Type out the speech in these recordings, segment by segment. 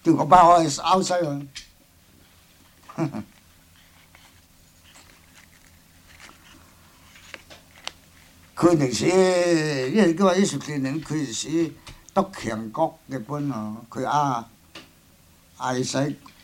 掉個包可以拗西佢。佢哋寫，因為佢話14年佢哋寫得強國嘅本啊，佢嗌使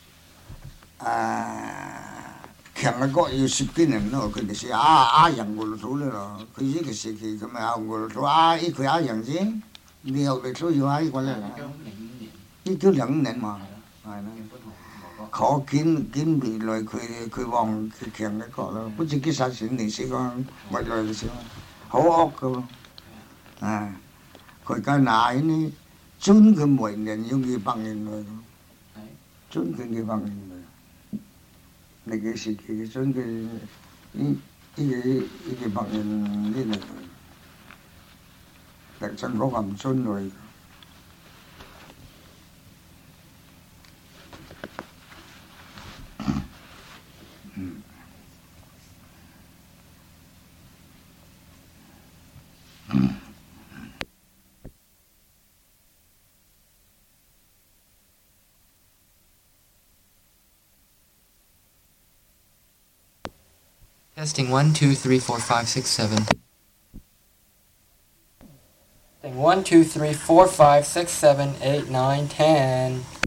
強嘅國要10幾年咯，佢哋寫贏我老土咯，佢呢個時期咁咪我老土佢贏先，你後嚟都要過嚟啦。1905年嘛，係啦。可見未來佢往佢強嘅國咯，好似幾十年嚟講未來嘅時候。好惡噶喎，佢嘅奶呢，準佢每年要200年來，準佢200年來，你幾時期準佢呢200年呢嚟，歷陳國咁準來。 Testing 1 2 3 4 5 6 7. Testing 1 2 3 4 5 6 7 8 9 10.